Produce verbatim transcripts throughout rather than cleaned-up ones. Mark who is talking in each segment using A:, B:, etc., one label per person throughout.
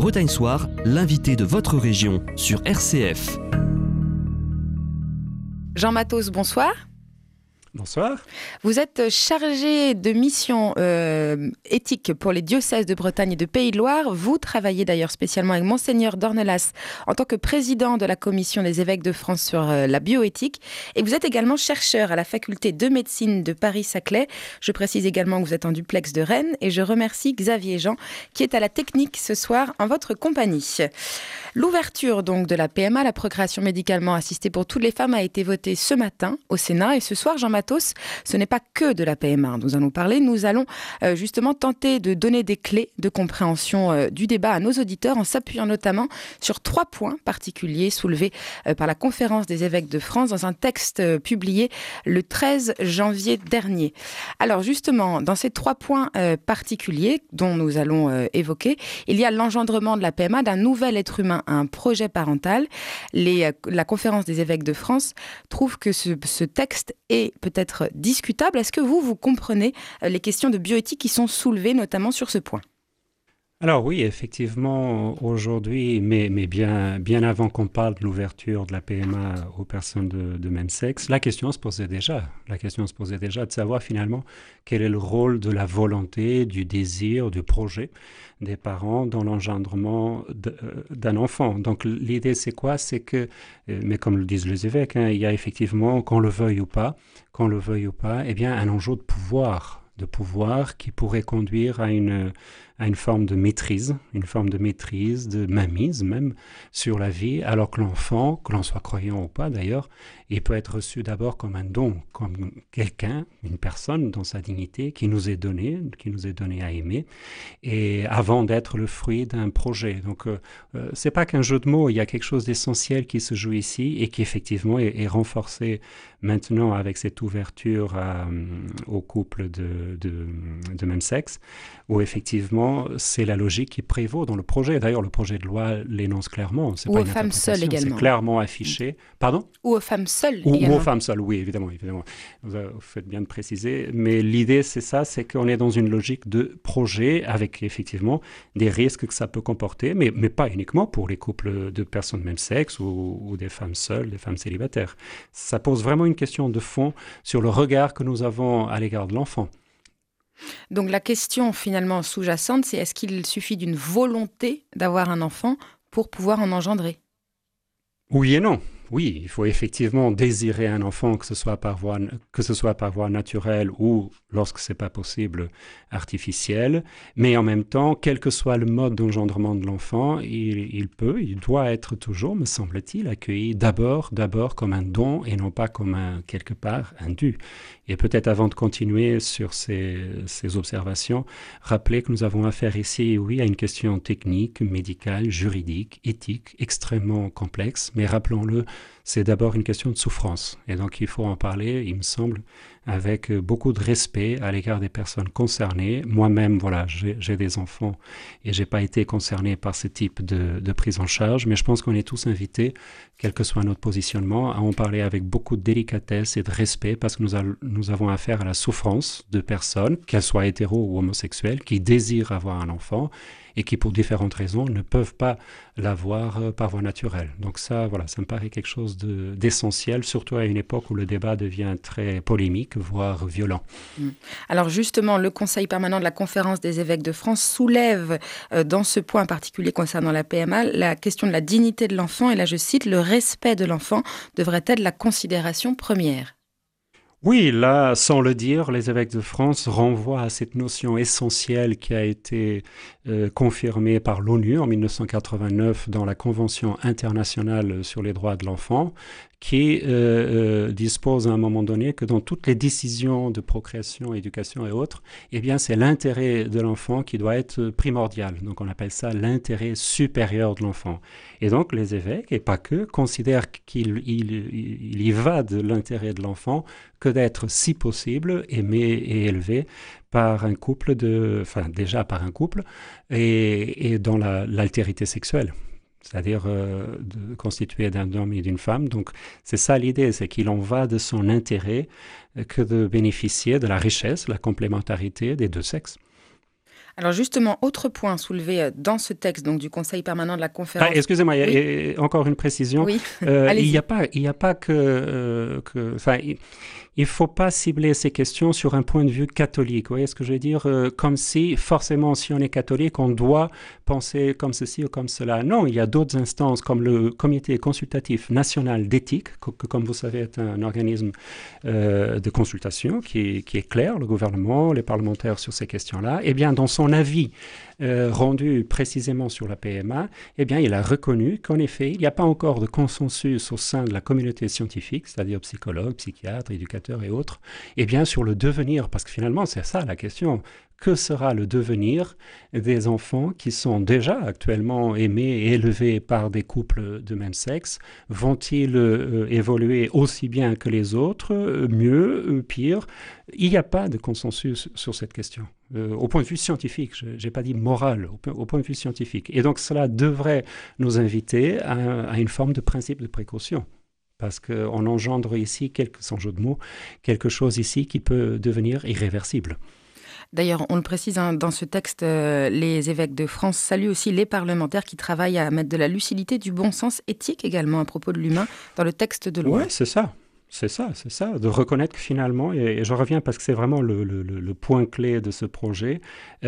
A: Bretagne Soir, l'invité de votre région sur R C F.
B: Jean Matos, bonsoir.
C: Bonsoir.
B: Vous êtes chargé de mission euh, éthique pour les diocèses de Bretagne et de Pays de Loire. Vous travaillez d'ailleurs spécialement avec Monseigneur d'Ornelas en tant que président de la commission des évêques de France sur euh, la bioéthique. Et vous êtes également chercheur à la faculté de médecine de Paris-Saclay. Je précise également que vous êtes en duplex de Rennes. Et je remercie Xavier Jean qui est à la technique ce soir en votre compagnie. L'ouverture donc de la P M A, la procréation médicalement assistée pour toutes les femmes, a été votée ce matin au Sénat. Et ce soir, Jean Matos, ce n'est pas que de la P M A. Nous allons parler, nous allons euh, justement tenter de donner des clés de compréhension euh, du débat à nos auditeurs en s'appuyant notamment sur trois points particuliers soulevés euh, par la Conférence des évêques de France dans un texte euh, publié le treize janvier dernier. Alors justement, dans ces trois points euh, particuliers dont nous allons euh, évoquer, il y a l'engendrement de la P M A d'un nouvel être humain à un projet parental. Les, euh, la Conférence des évêques de France trouve que ce, ce texte est peut-être discutable. Est-ce que vous, vous comprenez les questions de bioéthique qui sont soulevées notamment sur ce point ?
C: Alors oui, effectivement, aujourd'hui, mais, mais bien, bien avant qu'on parle de l'ouverture de la P M A aux personnes de, de même sexe, la question se posait déjà. La question se posait déjà de savoir finalement quel est le rôle de la volonté, du désir, du projet des parents dans l'engendrement de, d'un enfant. Donc l'idée c'est quoi ? C'est que, mais comme le disent les évêques, hein, il y a effectivement, qu'on le veuille ou pas, qu'on le veuille ou pas, eh bien un enjeu de pouvoir, de pouvoir qui pourrait conduire à une à une forme de maîtrise, une forme de maîtrise, de mainmise même sur la vie, alors que l'enfant, que l'on soit croyant ou pas d'ailleurs, il peut être reçu d'abord comme un don, comme quelqu'un, une personne dans sa dignité qui nous est donnée, qui nous est donnée à aimer, et avant d'être le fruit d'un projet. Donc euh, euh, c'est pas qu'un jeu de mots, il y a quelque chose d'essentiel qui se joue ici et qui effectivement est, est renforcé maintenant avec cette ouverture à, aux couples de, de, de même sexe, où effectivement c'est la logique qui prévaut dans le projet. D'ailleurs, le projet de loi l'énonce clairement. C'est
B: ou
C: pas
B: aux femmes seules également.
C: C'est clairement affiché. Pardon ?
B: Ou aux femmes seules
C: ou,
B: également.
C: Ou aux femmes seules, oui, évidemment. évidemment. Vous, vous faites bien de préciser. Mais l'idée, c'est ça, c'est qu'on est dans une logique de projet avec effectivement des risques que ça peut comporter, mais, mais pas uniquement pour les couples de personnes de même sexe ou, ou des femmes seules, des femmes célibataires. Ça pose vraiment une question de fond sur le regard que nous avons à l'égard de l'enfant.
B: Donc la question finalement sous-jacente, c'est est-ce qu'il suffit d'une volonté d'avoir un enfant pour pouvoir en engendrer ?
C: Oui et non. Oui, il faut effectivement désirer un enfant, que ce soit par voie, que ce soit par voie naturelle ou, lorsque ce n'est pas possible, artificielle. Mais en même temps, quel que soit le mode d'engendrement de l'enfant, il, il peut, il doit être toujours, me semble-t-il, accueilli d'abord, d'abord comme un don et non pas comme un, quelque part, un dû. Et peut-être avant de continuer sur ces, ces observations, rappeler que nous avons affaire ici, oui, à une question technique, médicale, juridique, éthique, extrêmement complexe, mais rappelons-le, c'est d'abord une question de souffrance. Et donc, il faut en parler, il me semble, avec beaucoup de respect à l'égard des personnes concernées. Moi-même, voilà, j'ai, j'ai des enfants et j'ai pas été concerné par ce type de, de prise en charge, mais je pense qu'on est tous invités, quel que soit notre positionnement, à en parler avec beaucoup de délicatesse et de respect, parce que nous, a, nous avons affaire à la souffrance de personnes, qu'elles soient hétéros ou homosexuelles, qui désirent avoir un enfant et qui, pour différentes raisons, ne peuvent pas l'avoir par voie naturelle. Donc ça, voilà, ça me paraît quelque chose de, d'essentiel, surtout à une époque où le débat devient très polémique, voire violent.
B: Alors justement, le Conseil permanent de la Conférence des évêques de France soulève, euh, dans ce point particulier concernant la P M A, la question de la dignité de l'enfant, et là je cite, « Le respect de l'enfant devrait être la considération première ».
C: Oui, là, sans le dire, les évêques de France renvoient à cette notion essentielle qui a été euh, confirmée par l'ONU en dix-neuf cent quatre-vingt-neuf dans la Convention internationale sur les droits de l'enfant, qui euh, euh, dispose à un moment donné que dans toutes les décisions de procréation, éducation et autres, eh bien, c'est l'intérêt de l'enfant qui doit être primordial. Donc, on appelle ça l'intérêt supérieur de l'enfant. Et donc, les évêques, et pas que, considèrent qu'il il, il y va de l'intérêt de l'enfant que d'être, si possible, aimé et élevé par un couple de, enfin, déjà par un couple, et, et dans la, l'altérité sexuelle. C'est-à-dire euh, de, constitué d'un homme et d'une femme. Donc, c'est ça l'idée, c'est qu'il en va de son intérêt que de bénéficier de la richesse, la complémentarité des deux sexes.
B: Alors justement, autre point soulevé dans ce texte donc, du Conseil permanent de la conférence...
C: Ah, excusez-moi,
B: oui.
C: il y a encore une précision.
B: Oui,
C: euh, il n'y a pas, il n'y a pas que... Euh, que enfin, il ne faut pas cibler ces questions sur un point de vue catholique. Vous voyez ce que je veux dire? euh, Comme si, forcément, si on est catholique, on doit penser comme ceci ou comme cela. Non, il y a d'autres instances, comme le Comité consultatif national d'éthique, que, que, comme vous savez, est un organisme euh, de consultation qui, qui éclaire le gouvernement, les parlementaires sur ces questions-là. Eh bien, dans son avis euh, rendu précisément sur la P M A, eh bien, il a reconnu qu'en effet, il n'y a pas encore de consensus au sein de la communauté scientifique, c'est-à-dire psychologues, psychiatres, éducateurs et autres, eh bien, sur le devenir, parce que finalement, c'est ça la question. Que sera le devenir des enfants qui sont déjà actuellement aimés et élevés par des couples de même sexe? Vont-ils euh, évoluer aussi bien que les autres, euh, mieux, euh, pire? Il n'y a pas de consensus sur cette question. Euh, au point de vue scientifique, je n'ai pas dit moral, au, au point de vue scientifique. Et donc cela devrait nous inviter à, à une forme de principe de précaution. Parce qu'on engendre ici, quelque, sans jeu de mots, quelque chose ici qui peut devenir irréversible.
B: D'ailleurs, on le précise hein, dans ce texte, euh, les évêques de France saluent aussi les parlementaires qui travaillent à mettre de la lucidité, du bon sens éthique également à propos de l'humain dans le texte de loi.
C: Oui, c'est ça. C'est ça, c'est ça, de reconnaître que finalement, et, et je reviens parce que c'est vraiment le, le, le point clé de ce projet,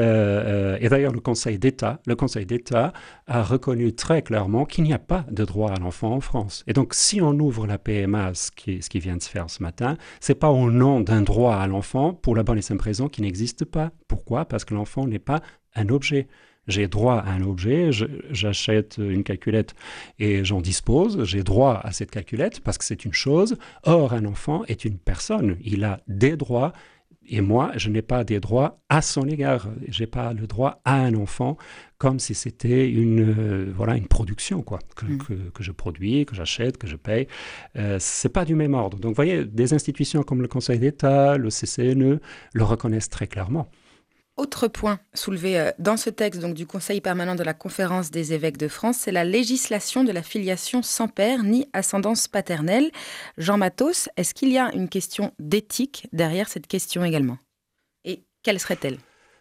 C: euh, euh, et d'ailleurs le Conseil d'État, le Conseil d'État a reconnu très clairement qu'il n'y a pas de droit à l'enfant en France. Et donc si on ouvre la P M A, ce qui, ce qui vient de se faire ce matin, c'est pas au nom d'un droit à l'enfant pour la bonne et simple raison qui n'existe pas. Pourquoi? Parce que l'enfant n'est pas un objet. J'ai droit à un objet, je, j'achète une calculette et j'en dispose, j'ai droit à cette calculette parce que c'est une chose. Or, un enfant est une personne, il a des droits et moi, je n'ai pas des droits à son égard. Je n'ai pas le droit à un enfant comme si c'était une, euh, voilà, une production quoi, que, mmh. que, que je produis, que j'achète, que je paye. Euh, ce n'est pas du même ordre. Donc, vous voyez, des institutions comme le Conseil d'État, le C C N E le reconnaissent très clairement.
B: Autre point soulevé dans ce texte donc, du Conseil permanent de la Conférence des évêques de France, c'est la législation de la filiation sans père ni ascendance paternelle. Jean Mathos, est-ce qu'il y a une question d'éthique derrière cette question également? Et quelle serait-elle?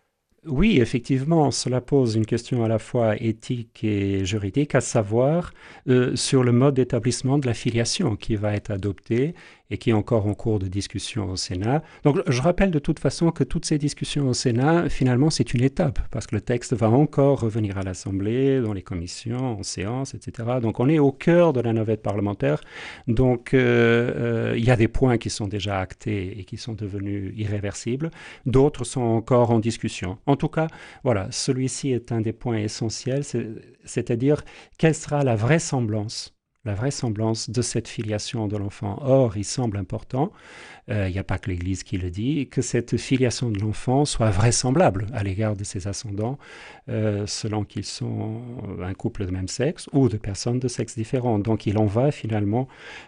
C: Oui, effectivement, cela pose une question à la fois éthique et juridique, à savoir euh, sur le mode d'établissement de la filiation qui va être adopté et qui est encore en cours de discussion au Sénat. Donc, je rappelle de toute façon que toutes ces discussions au Sénat, finalement, c'est une étape, parce que le texte va encore revenir à l'Assemblée, dans les commissions, en séance, et cetera. Donc, on est au cœur de la navette parlementaire. Donc, euh, euh, il y a des points qui sont déjà actés et qui sont devenus irréversibles. D'autres sont encore en discussion. En tout cas, voilà, celui-ci est un des points essentiels, c'est, c'est-à-dire quelle sera la vraisemblance la vraisemblance de cette filiation de l'enfant. Or, il semble important, il euh, n'y a pas que l'Église qui le dit, que cette filiation de l'enfant soit vraisemblable à l'égard de ses ascendants, euh, selon qu'ils sont un couple de même sexe ou de personnes de sexe différent. Donc, il en va finalement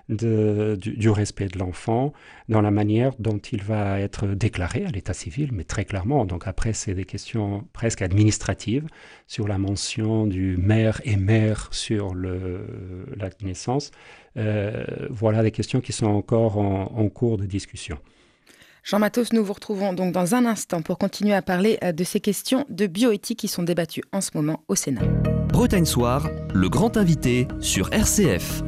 C: de, du, du respect de l'enfant dans la manière dont il va être déclaré à l'état civil, mais très clairement. Donc, après, c'est des questions presque administratives sur la mention du mère et mère sur le, la naissance. Euh, voilà des questions qui sont encore en, en cours de discussion.
B: Jean Mathos, nous vous retrouvons donc dans un instant pour continuer à parler de ces questions de bioéthique qui sont débattues en ce moment au Sénat.
A: Bretagne Soir, le grand invité sur R C F.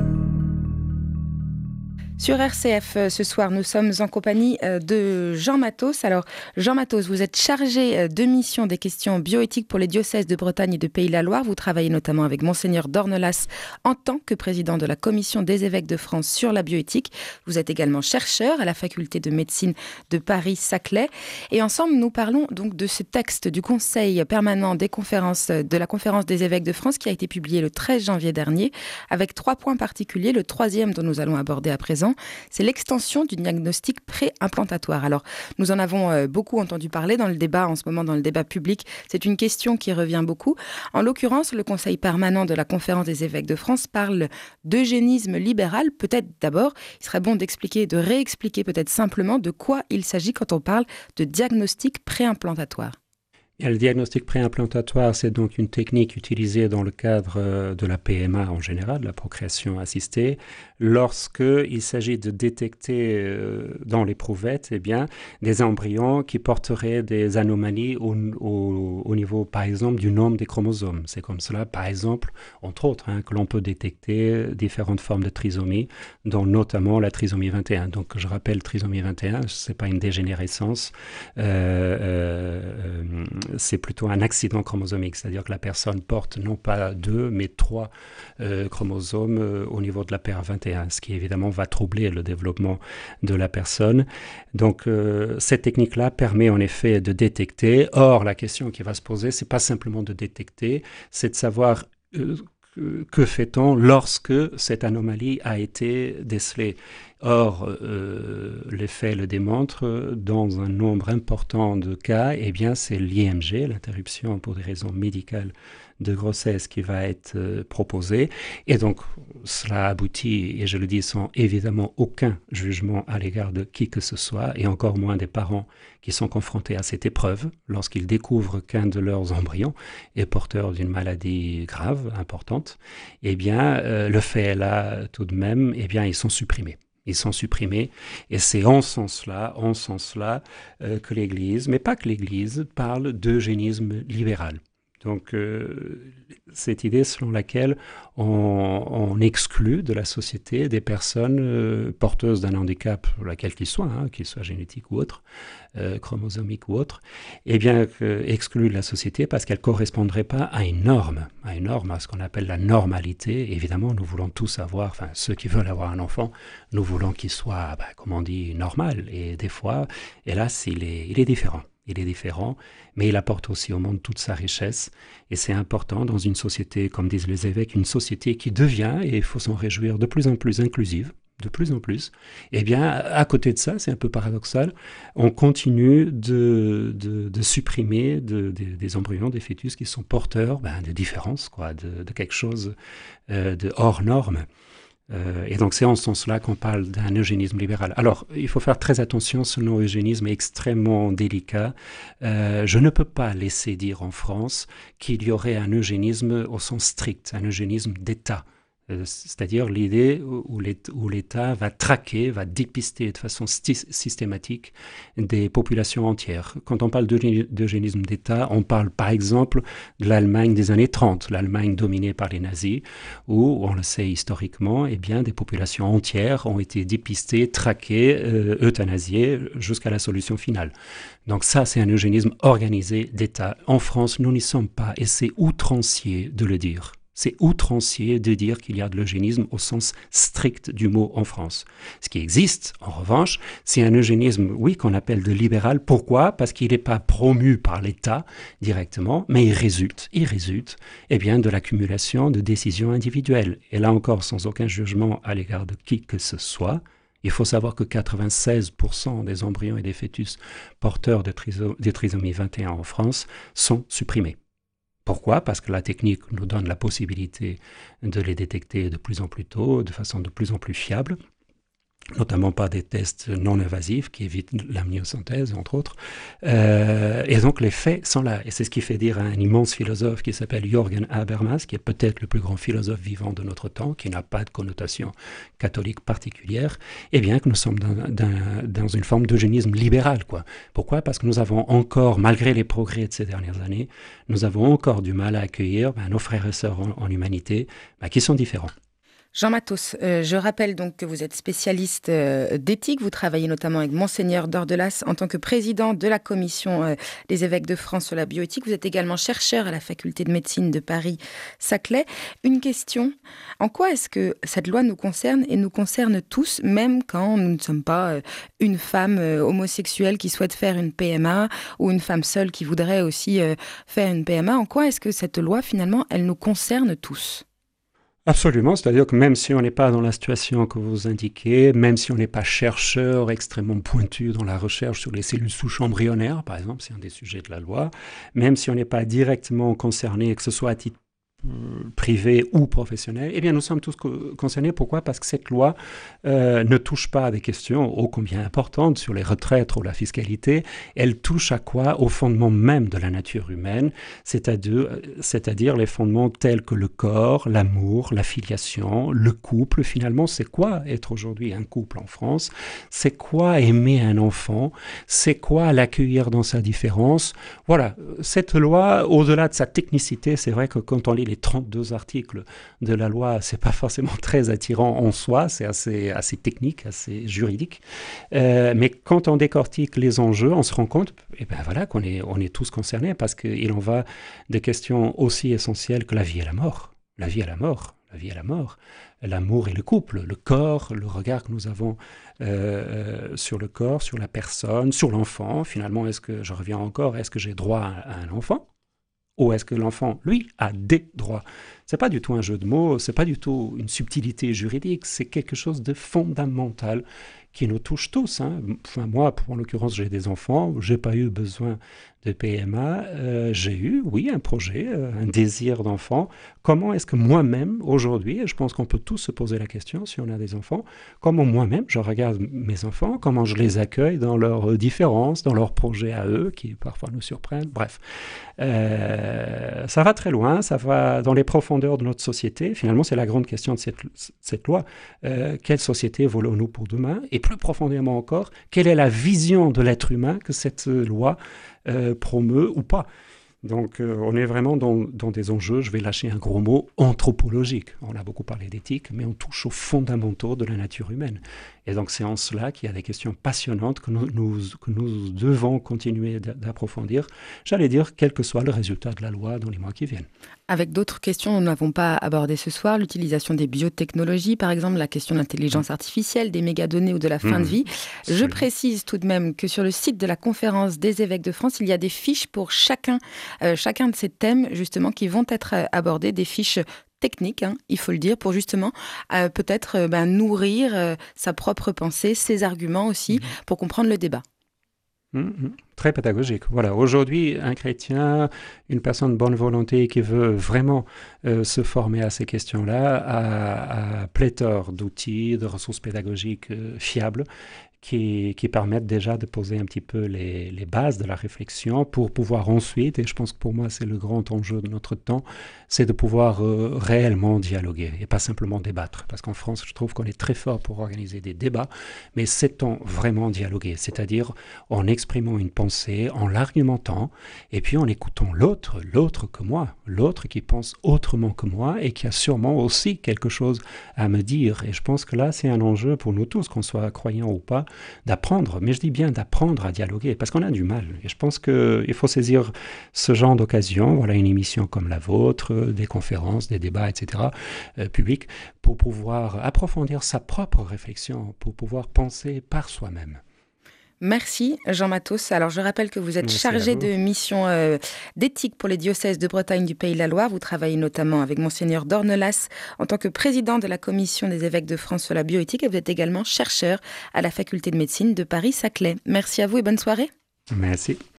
B: Sur R C F, ce soir, nous sommes en compagnie de Jean Mathos. Alors, Jean Mathos, vous êtes chargé de mission des questions bioéthiques pour les diocèses de Bretagne et de Pays de la Loire. Vous travaillez notamment avec Monseigneur d'Ornelas en tant que président de la Commission des évêques de France sur la bioéthique. Vous êtes également chercheur à la faculté de médecine de Paris-Saclay. Et ensemble, nous parlons donc de ce texte du Conseil permanent des conférences, de la Conférence des évêques de France qui a été publié le treize janvier dernier avec trois points particuliers. Le troisième dont nous allons aborder à présent, c'est l'extension du diagnostic pré-implantatoire. Alors, nous en avons euh, beaucoup entendu parler dans le débat, en ce moment dans le débat public. C'est une question qui revient beaucoup. En l'occurrence, le Conseil permanent de la Conférence des évêques de France parle d'eugénisme libéral. Peut-être d'abord, il serait bon d'expliquer, de réexpliquer peut-être simplement de quoi il s'agit quand on parle de diagnostic pré-implantatoire.
C: Et le diagnostic préimplantatoire, c'est donc une technique utilisée dans le cadre de la P M A en général, de la procréation assistée, lorsqu'il s'agit de détecter dans l'éprouvette eh bien, des embryons qui porteraient des anomalies au, au, au niveau, par exemple, du nombre des chromosomes. C'est comme cela, par exemple, entre autres, hein, que l'on peut détecter différentes formes de trisomie, dont notamment la trisomie vingt et un. Donc, je rappelle, trisomie vingt et un, ce n'est pas une dégénérescence, euh, euh, c'est plutôt un accident chromosomique, c'est-à-dire que la personne porte non pas deux, mais trois euh, chromosomes euh, au niveau de la paire vingt et un, ce qui évidemment va troubler le développement de la personne. Donc euh, cette technique-là permet en effet de détecter. Or, la question qui va se poser, c'est pas simplement de détecter, c'est de savoir euh, que fait-on lorsque cette anomalie a été décelée. Or, euh, les faits le démontrent, dans un nombre important de cas, eh bien, c'est l'I M G, l'interruption pour des raisons médicales de grossesse, qui va être euh, proposée. Et donc, cela aboutit, et je le dis sans évidemment aucun jugement à l'égard de qui que ce soit, et encore moins des parents qui sont confrontés à cette épreuve, lorsqu'ils découvrent qu'un de leurs embryons est porteur d'une maladie grave, importante, eh bien, euh, le fait est là tout de même, eh bien, ils sont supprimés. Ils sont supprimés, et c'est en ce sens-là, en ce sens-là euh, que l'Église, mais pas que l'Église, parle d'eugénisme libéral. Donc, euh, cette idée selon laquelle on, on exclut de la société des personnes euh, porteuses d'un handicap, laquelle qu'il soit, hein, qu'il soit génétique ou autre, euh, chromosomique ou autre, eh bien, euh, exclus de la société parce qu'elles ne correspondraient pas à une norme, à une norme, à ce qu'on appelle la normalité. Évidemment, nous voulons tous avoir, enfin, ceux qui veulent avoir un enfant, nous voulons qu'il soit, ben, comme on dit, normal. Et des fois, hélas, il est, il est différent. Il est différent, mais il apporte aussi au monde toute sa richesse. Et c'est important dans une société, comme disent les évêques, une société qui devient, et il faut s'en réjouir, de plus en plus inclusive, de plus en plus. Eh bien, à côté de ça, c'est un peu paradoxal, on continue de, de, de supprimer de, de, des embryons, des fœtus qui sont porteurs ben, de différences, quoi, de, de quelque chose euh, de hors norme. Euh, et donc c'est en ce sens-là qu'on parle d'un eugénisme libéral. Alors, il faut faire très attention, ce nom eugénisme est extrêmement délicat. Euh, je ne peux pas laisser dire en France qu'il y aurait un eugénisme au sens strict, un eugénisme d'État. Euh, c'est-à-dire l'idée où l'État va traquer, va dépister de façon systématique des populations entières. Quand on parle d'eugénisme d'État, on parle par exemple de l'Allemagne des années trente, l'Allemagne dominée par les nazis, où, on le sait historiquement, eh bien, des populations entières ont été dépistées, traquées, euh, euthanasiées jusqu'à la solution finale. Donc ça, c'est un eugénisme organisé d'État. En France, nous n'y sommes pas, et c'est outrancier de le dire. C'est outrancier de dire qu'il y a de l'eugénisme au sens strict du mot en France. Ce qui existe, en revanche, c'est un eugénisme, oui, qu'on appelle de libéral. Pourquoi ? Parce qu'il n'est pas promu par l'État directement, mais il résulte, il résulte eh bien, de l'accumulation de décisions individuelles. Et là encore, sans aucun jugement à l'égard de qui que ce soit, il faut savoir que quatre-vingt-seize pour cent des embryons et des fœtus porteurs de, triso- de trisomie vingt et un en France sont supprimés. Pourquoi ? Parce que la technique nous donne la possibilité de les détecter de plus en plus tôt, de façon de plus en plus fiable, notamment par des tests non invasifs qui évitent l'amniosynthèse, entre autres. Euh, et donc les faits sont là. Et c'est ce qui fait dire à un immense philosophe qui s'appelle Jürgen Habermas, qui est peut-être le plus grand philosophe vivant de notre temps, qui n'a pas de connotation catholique particulière, eh bien que nous sommes dans, dans, dans une forme d'eugénisme libéral, quoi. Pourquoi ? Parce que nous avons encore, malgré les progrès de ces dernières années, nous avons encore du mal à accueillir ben, nos frères et sœurs en, en humanité ben, qui sont différents.
B: Jean Matos, euh, je rappelle donc que vous êtes spécialiste euh, d'éthique. Vous travaillez notamment avec Monseigneur Dornelas en tant que président de la commission euh, des évêques de France sur la bioéthique. Vous êtes également chercheur à la faculté de médecine de Paris-Saclay. Une question, en quoi est-ce que cette loi nous concerne et nous concerne tous, même quand nous ne sommes pas euh, une femme euh, homosexuelle qui souhaite faire une P M A ou une femme seule qui voudrait aussi euh, faire une P M A? En quoi est-ce que cette loi, finalement, elle nous concerne tous ?
C: Absolument, c'est-à-dire que même si on n'est pas dans la situation que vous indiquez, même si on n'est pas chercheur extrêmement pointu dans la recherche sur les cellules souches embryonnaires, par exemple, c'est un des sujets de la loi, même si on n'est pas directement concerné, que ce soit à titre privés ou professionnels, eh bien nous sommes tous co- concernés. Pourquoi ? Parce que cette loi euh, ne touche pas à des questions ô combien importantes sur les retraites ou la fiscalité. Elle touche à quoi ? Au fondement même de la nature humaine, c'est-à-dire, c'est-à-dire les fondements tels que le corps, l'amour, la filiation, le couple. Finalement, c'est quoi être aujourd'hui un couple en France ? C'est quoi aimer un enfant ? C'est quoi l'accueillir dans sa différence ? Voilà, cette loi, au-delà de sa technicité, c'est vrai que quand on lit les trente-deux articles de la loi, c'est pas forcément très attirant en soi, c'est assez, assez technique, assez juridique. Euh, mais quand on décortique les enjeux, on se rend compte, eh ben voilà, qu'on est, on est tous concernés parce qu'il en va de questions aussi essentielles que la vie et la mort. La vie et la mort, la vie et la mort, l'amour et le couple, le corps, le regard que nous avons euh, sur le corps, sur la personne, sur l'enfant. Finalement, est-ce que, je reviens encore, est-ce que j'ai droit à, à un enfant ? Ou est-ce que l'enfant, lui, a des droits ? C'est pas du tout un jeu de mots, c'est pas du tout une subtilité juridique, c'est quelque chose de fondamental qui nous touche tous. Hein. Enfin, moi, en l'occurrence, j'ai des enfants, j'ai pas eu besoin de P M A, euh, j'ai eu, oui, un projet, euh, un désir d'enfant. Comment est-ce que moi-même, aujourd'hui, et je pense qu'on peut tous se poser la question si on a des enfants, comment moi-même, je regarde mes enfants, comment je les accueille dans leurs différences, dans leurs projets à eux, qui parfois nous surprennent, bref. Euh, ça va très loin, ça va dans les profondeurs de notre société. Finalement, c'est la grande question de cette, cette loi. Euh, quelle société voulons-nous pour demain ? Et plus profondément encore, quelle est la vision de l'être humain que cette loi euh, promeut ou pas ? Donc, euh, on est vraiment dans, dans des enjeux, je vais lâcher un gros mot, anthropologiques. On a beaucoup parlé d'éthique, mais on touche aux fondamentaux de la nature humaine. Et donc, c'est en cela qu'il y a des questions passionnantes que nous, nous, que nous devons continuer d'approfondir, j'allais dire, quel que soit le résultat de la loi dans les mois qui viennent.
B: Avec d'autres questions que nous n'avons pas abordées ce soir, l'utilisation des biotechnologies, par exemple, la question de l'intelligence artificielle, des mégadonnées ou de la fin mmh. de vie. Je précise tout de même que sur le site de la conférence des évêques de France, il y a des fiches pour chacun, euh, chacun de ces thèmes, justement, qui vont être abordés, des fiches technique, hein, il faut le dire, pour justement euh, peut-être euh, ben, nourrir euh, sa propre pensée, ses arguments aussi, mmh. pour comprendre le débat.
C: Mmh, très pédagogique. Voilà, aujourd'hui, un chrétien, une personne de bonne volonté qui veut vraiment euh, se former à ces questions-là, a, a pléthore d'outils, de ressources pédagogiques euh, fiables, Qui, qui permettent déjà de poser un petit peu les, les bases de la réflexion pour pouvoir ensuite, et je pense que pour moi c'est le grand enjeu de notre temps, c'est de pouvoir euh, réellement dialoguer et pas simplement débattre. Parce qu'en France, je trouve qu'on est très fort pour organiser des débats, mais sait-on vraiment dialoguer ? C'est-à-dire en exprimant une pensée, en l'argumentant, et puis en écoutant l'autre, l'autre que moi, l'autre qui pense autrement que moi et qui a sûrement aussi quelque chose à me dire. Et je pense que là, c'est un enjeu pour nous tous, qu'on soit croyants ou pas, d'apprendre, mais je dis bien d'apprendre à dialoguer, parce qu'on a du mal. Et je pense qu'il faut saisir ce genre d'occasion, voilà, une émission comme la vôtre, des conférences, des débats, et cetera, euh, publics, pour pouvoir approfondir sa propre réflexion, pour pouvoir penser par soi-même.
B: Merci Jean Mathos. Alors je rappelle que vous êtes
C: Merci
B: chargé de mission euh, d'éthique pour les diocèses de Bretagne du Pays de la Loire. Vous travaillez notamment avec Monseigneur Dornelas en tant que président de la commission des évêques de France sur la bioéthique et vous êtes également chercheur à la faculté de médecine de Paris-Saclay. Merci à vous et bonne soirée.
C: Merci.